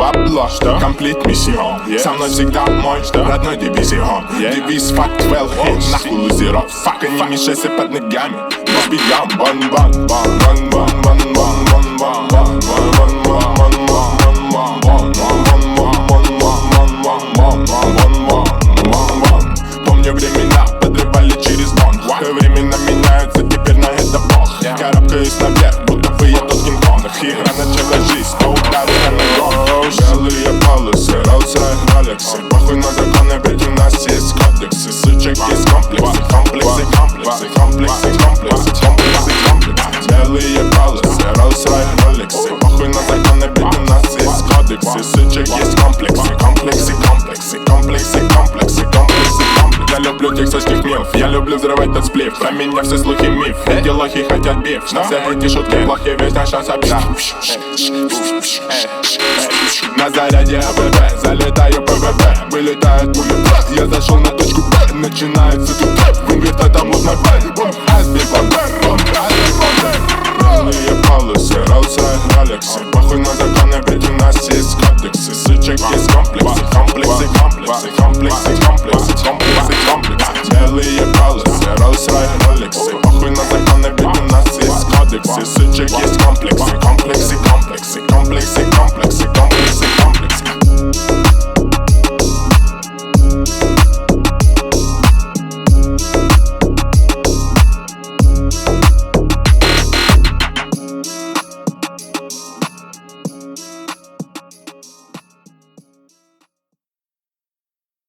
бабло, что? Комплит миссион, со мной всегда мой родной дивизион. Девиз факт well hit, нахуй лузеров. Фака не мешайся под ногами, мы сбегаем. Бан-бан, бан-бан, бан-бан, бан-бан, бан-бан, помню времена, подрывали через бонг. Времена меняются, теперь на это бог. Карабкаюсь наверх, будто бы я тот Кинг-Конг. Игра начала жизнь, но удары на ногу. Белые полосы, Rolls-Royce, Rolex. Похуй на законы, ведь у нас есть кодексы. Сучек есть комплексы, комплексы, комплексы, комплексы, комплексы, комплексы, комплексы. Белые полосы, Rolls-Royce, Rolex. Похуй на законы, ведь у нас есть кодексы. Сучек есть комплексы, комплексы, комплексы, комплексы, комплексы, комплексы. Я люблю текстовских милф, я люблю взрывать тот сплив. Про меня все слухи миф, эти лохи хотят биф. Но все эти шутки плохи, весь наш шанс обидно. На заряде АВП, залетаю ПВП. Вылетает пуля, я зашел на точку Б. Начинается тут вымбит, а там лутной бэк. Бум, азби, белые полосы, Rolls-Royce, Rolex. Похуй на законы, ведь